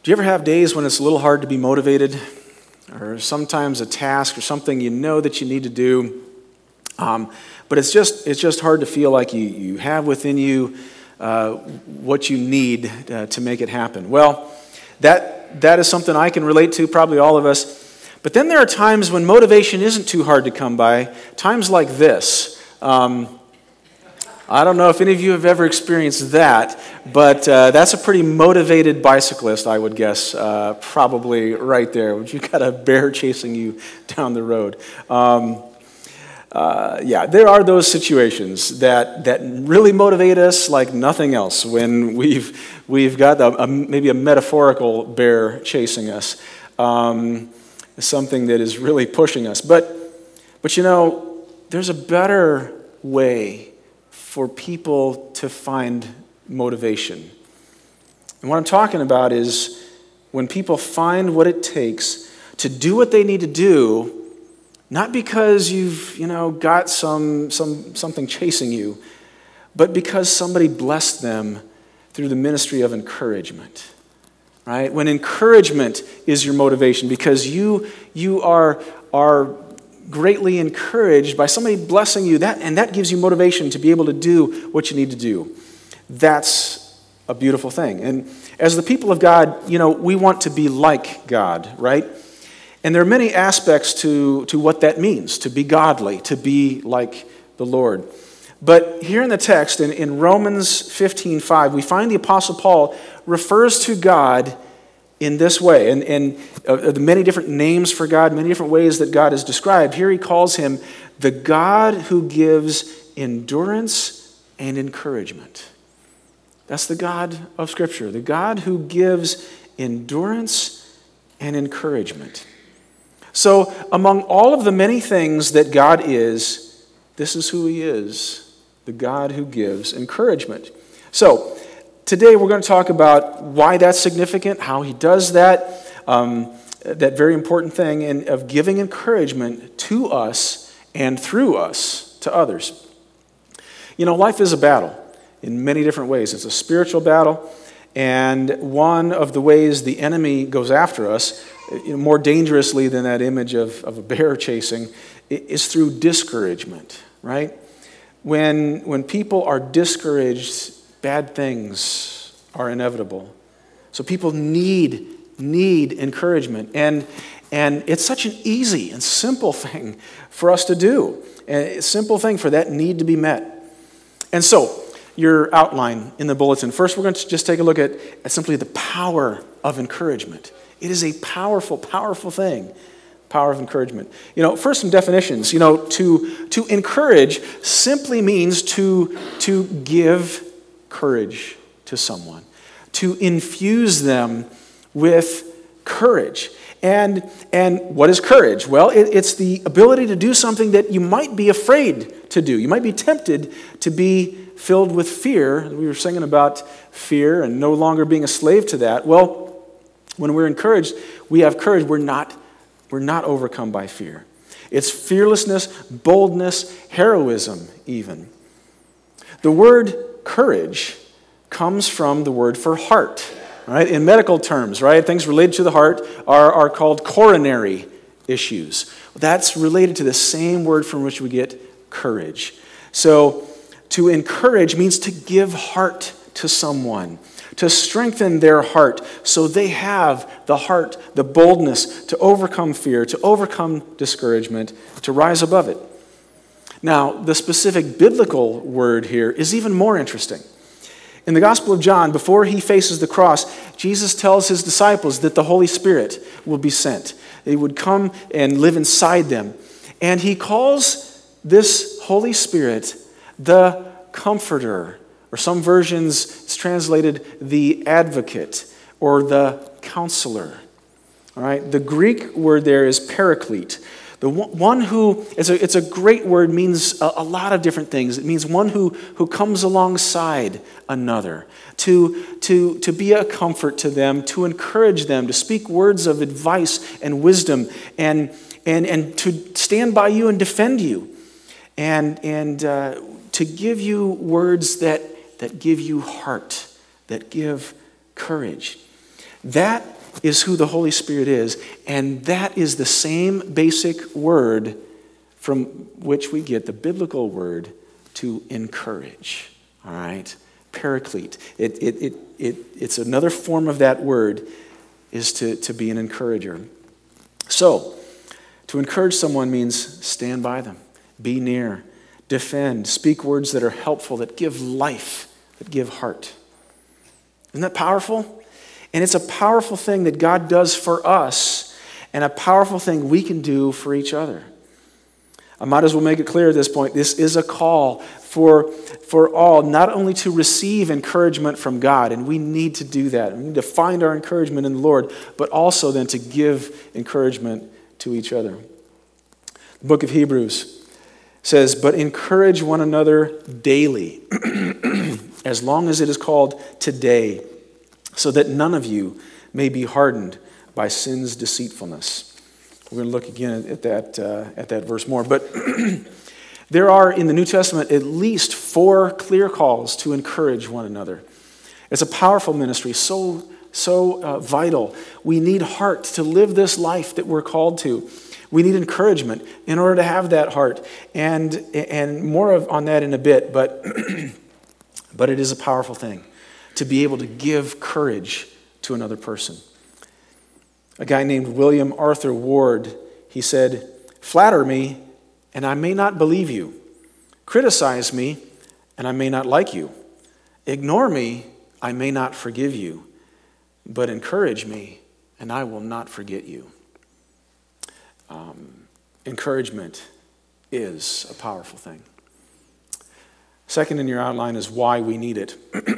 Do you ever have days when it's a little hard to be motivated? Or sometimes a task or something you know that you need to do, but it's just hard to feel like you have within you what you need to make it happen. Well, that is something I can relate to, probably all of us. But then there are times when motivation isn't too hard to come by, times like this. I don't know if any of you have ever experienced that, but that's a pretty motivated bicyclist, I would guess, probably right there. You've got a bear chasing you down the road. There are those situations that really motivate us like nothing else when we've got maybe a metaphorical bear chasing us, something that is really pushing us. But you know, there's a better way for people to find motivation. And what I'm talking about is when people find what it takes to do what they need to do, not because you've got something chasing you, but because somebody blessed them through the ministry of encouragement. Right? When encouragement is your motivation, because you are greatly encouraged by somebody blessing you, and that gives you motivation to be able to do what you need to do. That's a beautiful thing. And as the people of God, we want to be like God, right? And there are many aspects to what that means, to be godly, to be like the Lord. But here in the text, in Romans 15:5, we find the Apostle Paul refers to God in this way, and the many different names for God, many different ways that God is described. Here he calls him the God who gives endurance and encouragement. That's the God of Scripture, the God who gives endurance and encouragement. So among all of the many things that God is, this is who he is, the God who gives encouragement. So today we're going to talk about why that's significant, how he does that, that very important thing of giving encouragement to us and through us to others. Life is a battle in many different ways. It's a spiritual battle, and one of the ways the enemy goes after us, more dangerously than that image of a bear chasing, is through discouragement, right? When people are discouraged, bad things are inevitable. So people need encouragement. And it's such an easy and simple thing for us to do. And a simple thing for that need to be met. And so, your outline in the bulletin. First, we're going to just take a look at simply the power of encouragement. It is a powerful, powerful thing. Power of encouragement. First some definitions. To encourage simply means to give courage to someone, to infuse them with courage. And what is courage? Well, it's the ability to do something that you might be afraid to do. You might be tempted to be filled with fear. We were singing about fear and no longer being a slave to that. Well, when we're encouraged, we have courage. We're not overcome by fear. It's fearlessness, boldness, heroism even. The word courage comes from the word for heart. Right? In medical terms, right? Things related to the heart are called coronary issues. That's related to the same word from which we get courage. So to encourage means to give heart to someone, to strengthen their heart so they have the heart, the boldness to overcome fear, to overcome discouragement, to rise above it. Now, the specific biblical word here is even more interesting. In the Gospel of John, before he faces the cross, Jesus tells his disciples that the Holy Spirit will be sent. He would come and live inside them. And he calls this Holy Spirit the Comforter, or some versions it's translated the Advocate, or the Counselor. All right? The Greek word there is Paraclete. The one who, it's a great word, means a lot of different things. It means one who comes alongside another, to be a comfort to them, to encourage them, to speak words of advice and wisdom, and to stand by you and defend you, and to give you words that give you heart, that give courage. That is who the Holy Spirit is, and that is the same basic word from which we get the biblical word to encourage. All right? Paraclete. It's another form of that word is to be an encourager. So, to encourage someone means stand by them, be near, defend, speak words that are helpful, that give life, that give heart. Isn't that powerful? And it's a powerful thing that God does for us and a powerful thing we can do for each other. I might as well make it clear at this point, this is a call for all, not only to receive encouragement from God, and we need to do that. We need to find our encouragement in the Lord, but also then to give encouragement to each other. The book of Hebrews says, but encourage one another daily, as long as it is called today, so that none of you may be hardened by sin's deceitfulness. We're going to look again at that verse more. But there are in the New Testament at least 4 clear calls to encourage one another. It's a powerful ministry, so vital. We need heart to live this life that we're called to. We need encouragement in order to have that heart. And more on that in a bit, but it is a powerful thing to be able to give courage to another person. A guy named William Arthur Ward, he said, flatter me, and I may not believe you. Criticize me, and I may not like you. Ignore me, I may not forgive you. But encourage me, and I will not forget you. Encouragement is a powerful thing. Second in your outline is why we need it.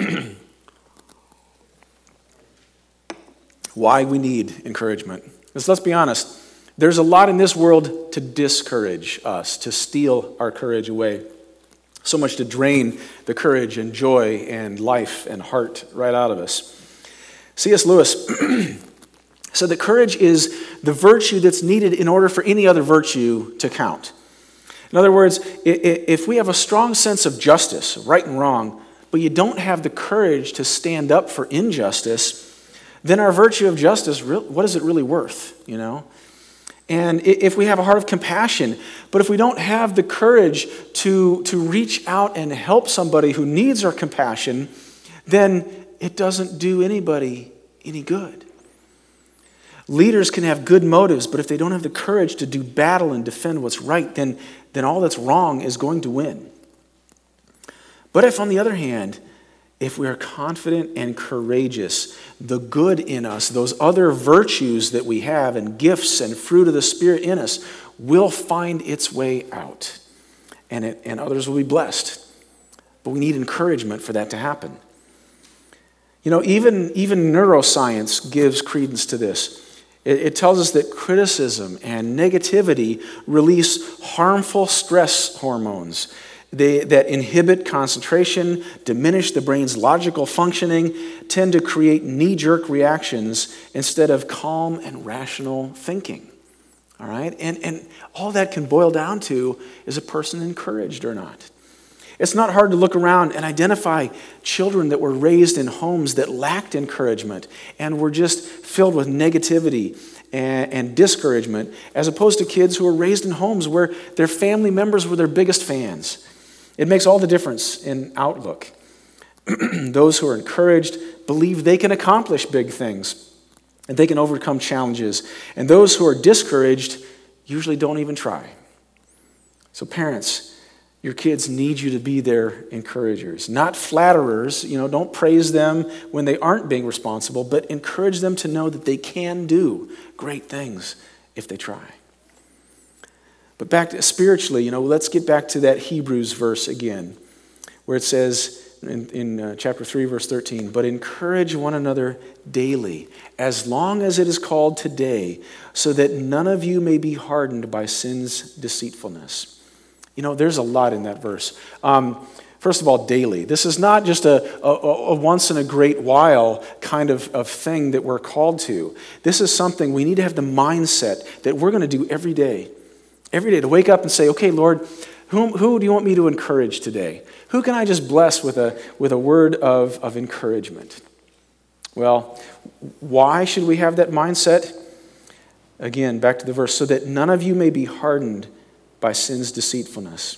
Why we need encouragement. Because let's be honest, there's a lot in this world to discourage us, to steal our courage away. So much to drain the courage and joy and life and heart right out of us. C.S. Lewis said that courage is the virtue that's needed in order for any other virtue to count. In other words, if we have a strong sense of justice, right and wrong, but you don't have the courage to stand up for injustice, then our virtue of justice, what is it really worth, you know? And if we have a heart of compassion, but if we don't have the courage to reach out and help somebody who needs our compassion, then it doesn't do anybody any good. Leaders can have good motives, but if they don't have the courage to do battle and defend what's right, then all that's wrong is going to win. But if, on the other hand, if we are confident and courageous, the good in us, those other virtues that we have and gifts and fruit of the Spirit in us, will find its way out. And others will be blessed. But we need encouragement for that to happen. You know, even neuroscience gives credence to this. It tells us that criticism and negativity release harmful stress hormones that inhibit concentration, diminish the brain's logical functioning, tend to create knee-jerk reactions instead of calm and rational thinking. All right? And all that can boil down to, is a person encouraged or not? It's not hard to look around and identify children that were raised in homes that lacked encouragement and were just filled with negativity and discouragement, as opposed to kids who were raised in homes where their family members were their biggest fans. It makes all the difference in outlook. Those who are encouraged believe they can accomplish big things and they can overcome challenges. And those who are discouraged usually don't even try. So parents, your kids need you to be their encouragers, not flatterers. You know, don't praise them when they aren't being responsible, but encourage them to know that they can do great things if they try. But back to spiritually, let's get back to that Hebrews verse again, where it says in chapter 3, verse 13, but encourage one another daily, as long as it is called today, so that none of you may be hardened by sin's deceitfulness. There's a lot in that verse. First of all, daily. This is not just a once in a great while kind of thing that we're called to. This is something we need to have the mindset that we're going to do every day. Every day, to wake up and say, okay, Lord, who do you want me to encourage today? Who can I just bless with a word of encouragement? Well, why should we have that mindset? Again, back to the verse, so that none of you may be hardened by sin's deceitfulness.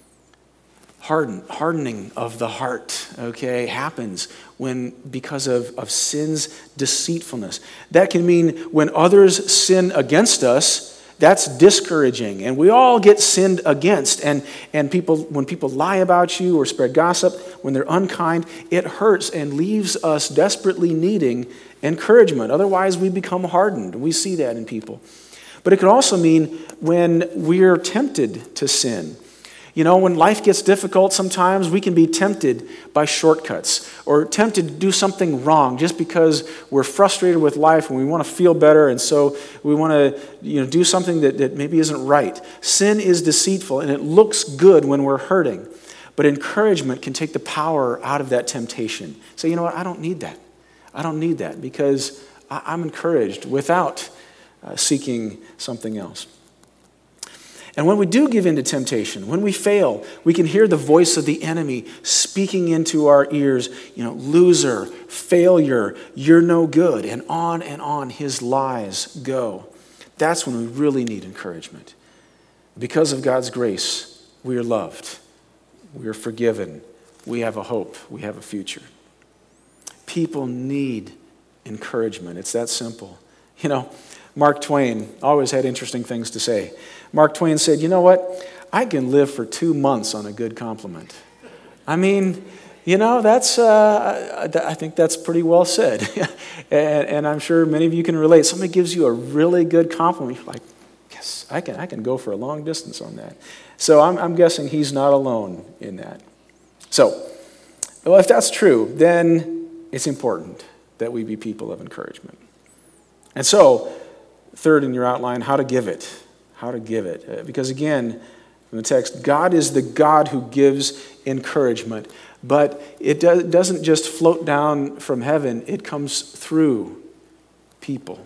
Hardening of the heart, okay, happens because of sin's deceitfulness. That can mean when others sin against us, that's discouraging. And we all get sinned against. And when people lie about you or spread gossip, when they're unkind, it hurts and leaves us desperately needing encouragement. Otherwise, we become hardened. We see that in people. But it could also mean when we're tempted to sin. You know, when life gets difficult, sometimes we can be tempted by shortcuts or tempted to do something wrong just because we're frustrated with life and we want to feel better, and so we want to do something that maybe isn't right. Sin is deceitful, and it looks good when we're hurting. But encouragement can take the power out of that temptation. Say, you know what, I don't need that. I don't need that because I'm encouraged without seeking something else. And when we do give in to temptation, when we fail, we can hear the voice of the enemy speaking into our ears, loser, failure, you're no good, and on his lies go. That's when we really need encouragement. Because of God's grace, we are loved, we are forgiven, we have a hope, we have a future. People need encouragement. It's that simple. Mark Twain always had interesting things to say. Mark Twain said, you know what? I can live for 2 months on a good compliment. I mean, that's I think that's pretty well said. and I'm sure many of you can relate. Somebody gives you a really good compliment. You're like, yes, I can go for a long distance on that. So I'm guessing he's not alone in that. So, well, if that's true, then it's important that we be people of encouragement. And so, third in your outline, how to give it. How to give it. Because again, from the text, God is the God who gives encouragement. But it doesn't just float down from heaven. It comes through people.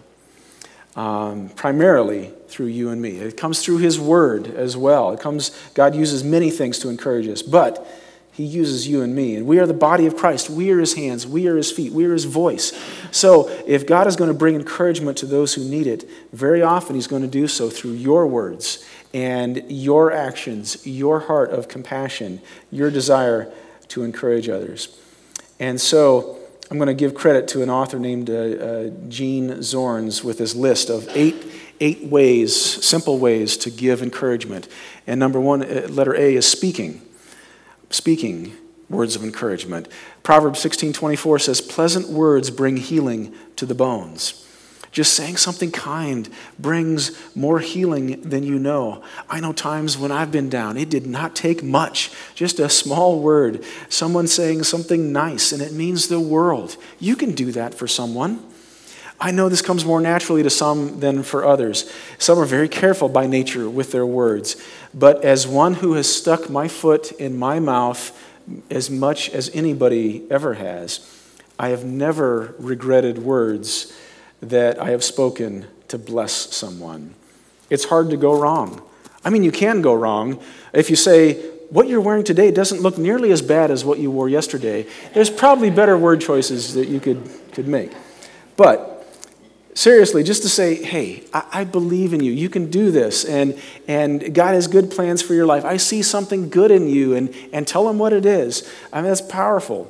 Primarily through you and me. It comes through His Word as well. God uses many things to encourage us. But He uses you and me. And we are the body of Christ. We are His hands. We are His feet. We are His voice. So if God is going to bring encouragement to those who need it, very often He's going to do so through your words and your actions, your heart of compassion, your desire to encourage others. And so I'm going to give credit to an author named Gene Zorns with his list of eight ways, simple ways to give encouragement. And number one, letter A, is speaking. Speaking words of encouragement. Proverbs 16:24 says, pleasant words bring healing to the bones. Just saying something kind brings more healing than you know. I know times when I've been down, it did not take much. Just a small word, someone saying something nice, and it means the world. You can do that for someone. I know this comes more naturally to some than for others. Some are very careful by nature with their words. But as one who has stuck my foot in my mouth as much as anybody ever has, I have never regretted words that I have spoken to bless someone. It's hard to go wrong. I mean, you can go wrong. If you say, what you're wearing today doesn't look nearly as bad as what you wore yesterday, there's probably better word choices that you could make. But seriously, just to say, hey, I believe in you. You can do this, and God has good plans for your life. I see something good in you, and tell them what it is. I mean, that's powerful.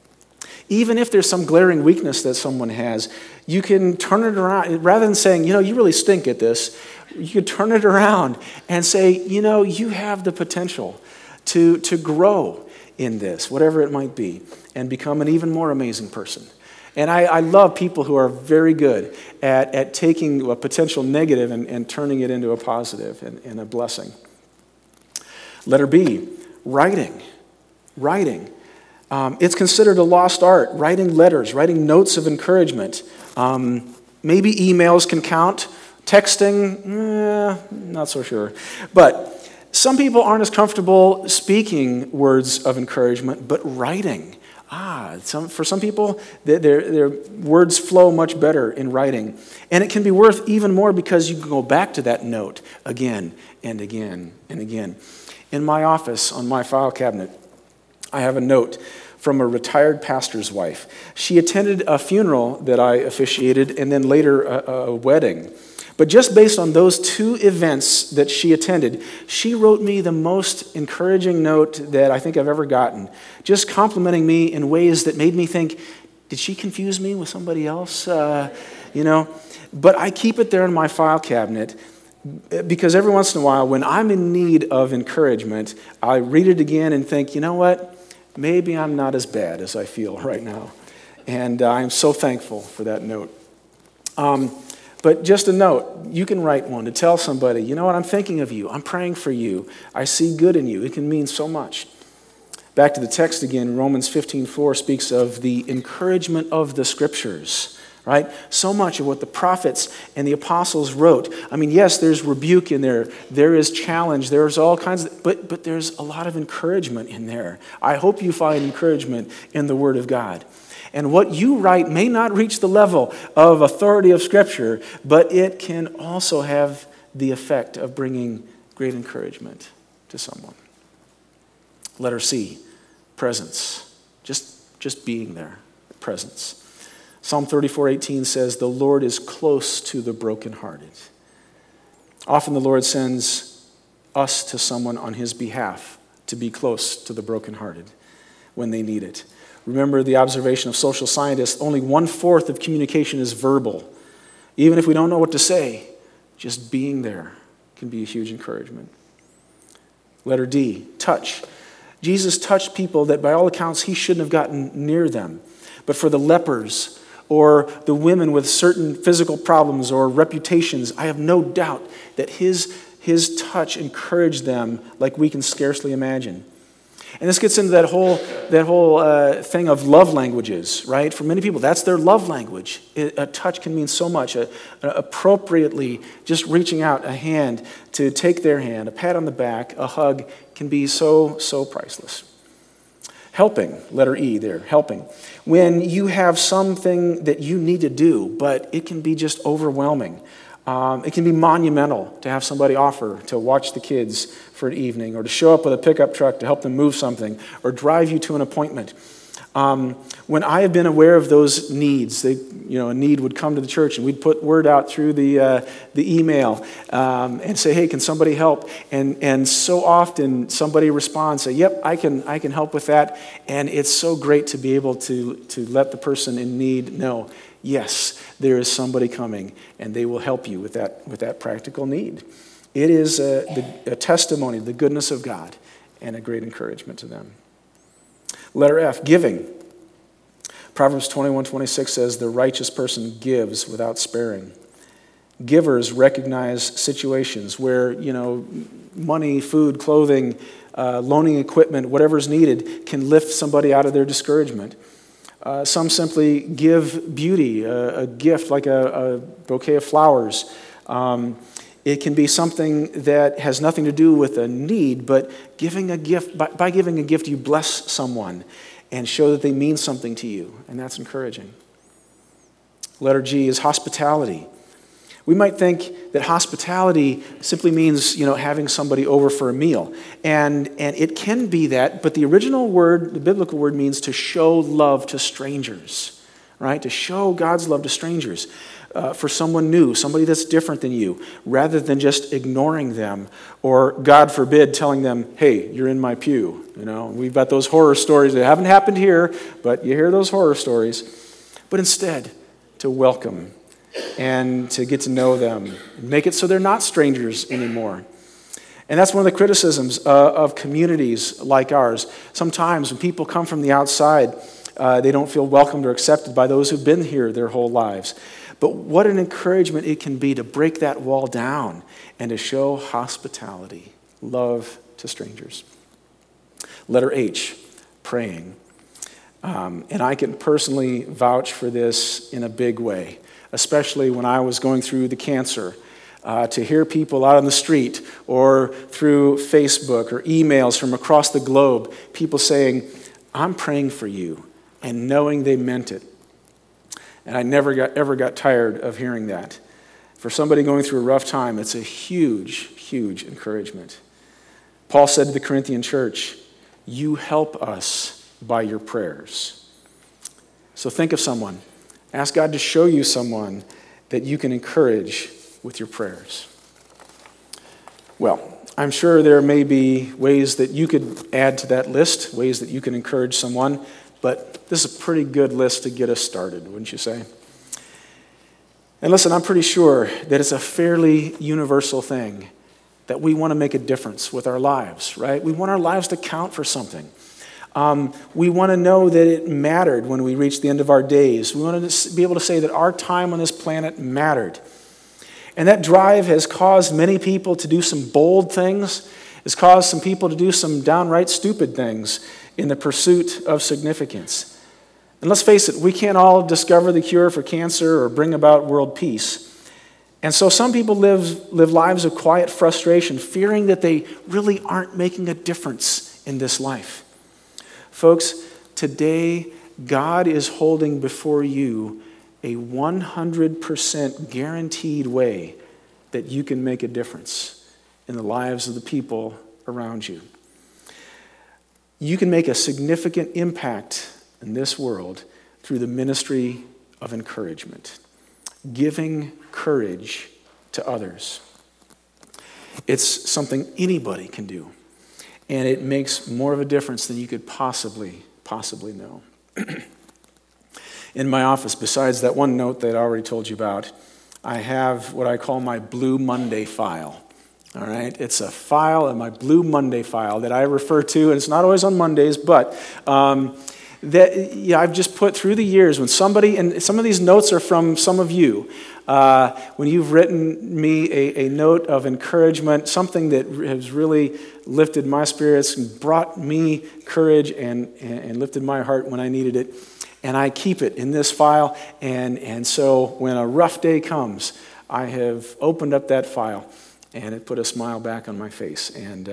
Even if there's some glaring weakness that someone has, you can turn it around. Rather than saying, you really stink at this, you can turn it around and say, you have the potential to grow in this, whatever it might be, and become an even more amazing person. And I love people who are very good at taking a potential negative and turning it into a positive and a blessing. Letter B, writing. Writing. It's considered a lost art, writing letters, writing notes of encouragement. Maybe emails can count. Texting, not so sure. But some people aren't as comfortable speaking words of encouragement, but writing. For some people, their words flow much better in writing. And it can be worth even more because you can go back to that note again and again and again. In my office, on my file cabinet, I have a note from a retired pastor's wife. She attended a funeral that I officiated and then later a wedding. But just based on those two events that she attended, she wrote me the most encouraging note that I think I've ever gotten, just complimenting me in ways that made me think, did she confuse me with somebody else? But I keep it there in my file cabinet because every once in a while, when I'm in need of encouragement, I read it again and think, you know what? Maybe I'm not as bad as I feel right now. And I'm so thankful for that note. But just a note, you can write one to tell somebody, you know what, I'm thinking of you. I'm praying for you. I see good in you. It can mean so much. Back to the text again, Romans 15:4 speaks of the encouragement of the Scriptures, right? So much of what the prophets and the apostles wrote. I mean, yes, there's rebuke in there. There is challenge. There's all kinds of, but there's a lot of encouragement in there. I hope you find encouragement in the Word of God. And what you write may not reach the level of authority of Scripture, but it can also have the effect of bringing great encouragement to someone. Letter C, presence. Just being there, presence. Psalm 34:18 says, "The Lord is close to the brokenhearted." Often the Lord sends us to someone on his behalf to be close to the brokenhearted when they need it. Remember the observation of social scientists, only 1/4 of communication is verbal. Even if we don't know what to say, just being there can be a huge encouragement. Letter D, touch. Jesus touched people that by all accounts he shouldn't have gotten near them. But for the lepers or the women with certain physical problems or reputations, I have no doubt that his touch encouraged them like we can scarcely imagine. And this gets into that whole thing of love languages, right? For many people, that's their love language. A touch can mean so much. Appropriately, just reaching out a hand to take their hand, a pat on the back, a hug can be so priceless. Helping, letter E there, helping. When you have something that you need to do, but it can be just overwhelming. It can be monumental to have somebody offer to watch the kids for an evening or to show up with a pickup truck to help them move something or drive you to an appointment. When I have been aware of those needs, a need would come to the church and we'd put word out through the email and say, hey, can somebody help? And so often somebody responds, say, yep, I can help with that. And it's so great to be able to let the person in need know, yes, there is somebody coming, and they will help you with that practical need. It is a testimony of the goodness of God and a great encouragement to them. Letter F, giving. Proverbs 21:26 says, the righteous person gives without sparing. Givers recognize situations where, money, food, clothing, loaning equipment, whatever's needed, can lift somebody out of their discouragement. Some simply give beauty, a gift like a bouquet of flowers. It can be something that has nothing to do with a need, but giving a gift, by giving a gift, you bless someone and show that they mean something to you, and that's encouraging. Letter G is hospitality. We might think that hospitality simply means, having somebody over for a meal. And it can be that, but the original word, the biblical word, means to show love to strangers, right? To show God's love to strangers. For someone new, somebody that's different than you, rather than just ignoring them or, God forbid, telling them, hey, you're in my pew. We've got those horror stories that haven't happened here, but you hear those horror stories. But instead, to welcome and to get to know them, make it so they're not strangers anymore. And that's one of the criticisms of communities like ours. Sometimes when people come from the outside, they don't feel welcomed or accepted by those who've been here their whole lives. But what an encouragement it can be to break that wall down and to show hospitality, love to strangers. Letter H, praying. And I can personally vouch for this in a big way, especially when I was going through the cancer. To hear people out on the street or through Facebook or emails from across the globe, people saying, I'm praying for you, and knowing they meant it. And I never ever got tired of hearing that. For somebody going through a rough time, it's a huge, huge encouragement. Paul said to the Corinthian church, you help us by your prayers. So think of someone. Ask God to show you someone that you can encourage with your prayers. Well, I'm sure there may be ways that you could add to that list, ways that you can encourage someone, but this is a pretty good list to get us started, wouldn't you say? And listen, I'm pretty sure that it's a fairly universal thing that we want to make a difference with our lives, right? We want our lives to count for something. We want to know that it mattered when we reached the end of our days. We want to be able to say that our time on this planet mattered. And that drive has caused many people to do some bold things. It's caused some people to do some downright stupid things in the pursuit of significance. And let's face it, we can't all discover the cure for cancer or bring about world peace. And so some people live lives of quiet frustration, fearing that they really aren't making a difference in this life. Folks, today, God is holding before you a 100% guaranteed way that you can make a difference in the lives of the people around you. You can make a significant impact in this world through the ministry of encouragement, giving courage to others. It's something anybody can do, and it makes more of a difference than you could possibly know. In my office, besides that one note that I already told you about, I have what I call my Blue Monday file. All right? It's a file, my Blue Monday file that I refer to, and it's not always on Mondays, but I've just put through the years when somebody, and some of these notes are from some of you, when you've written me a note of encouragement, something that has really lifted my spirits and brought me courage and lifted my heart when I needed it. And I keep it in this file, and so when a rough day comes, I have opened up that file, and it put a smile back on my face. And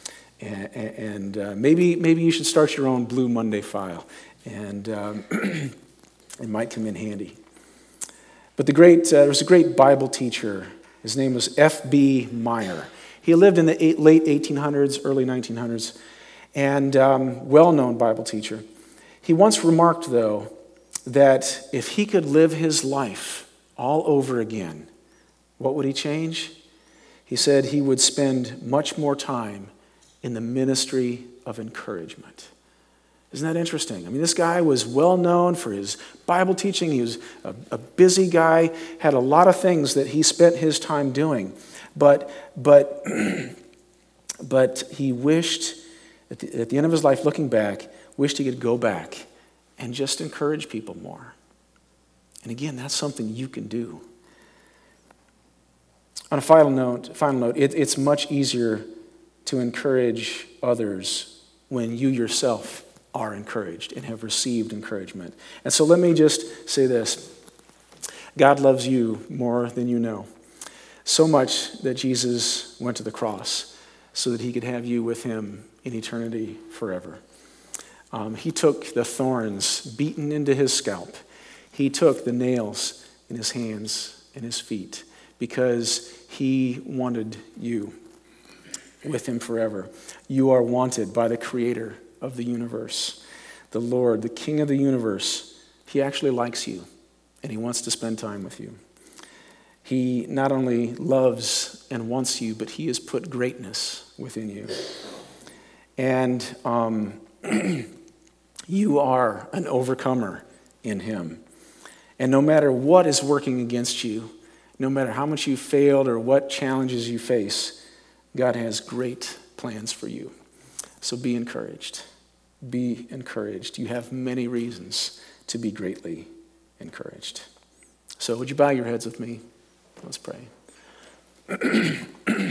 maybe you should start your own Blue Monday file, and it might come in handy. But there was a great Bible teacher. His name was F.B. Meyer. He lived in the late 1800s, early 1900s, and well-known Bible teacher. He once remarked, though, that if he could live his life all over again, what would he change? He said he would spend much more time in the ministry of encouragement. Isn't that interesting? I mean, this guy was well known for his Bible teaching. He was a busy guy, had a lot of things that he spent his time doing. But he wished, at the end of his life, looking back, wished he could go back and just encourage people more. And again, that's something you can do. On a final note, it's much easier to encourage others when you yourself are encouraged and have received encouragement. And so let me just say this. God loves you more than you know. So much that Jesus went to the cross so that he could have you with him in eternity forever. He took the thorns beaten into his scalp. He took the nails in his hands and his feet because he wanted you with him forever. You are wanted by the Creator of the universe, the Lord, the King of the universe. He actually likes you, and he wants to spend time with you. He not only loves and wants you, but he has put greatness within you. And you are an overcomer in him. And no matter what is working against you, no matter how much you failed or what challenges you face, God has great plans for you. So be encouraged. Be encouraged. You have many reasons to be greatly encouraged. So would you bow your heads with me? Let's pray.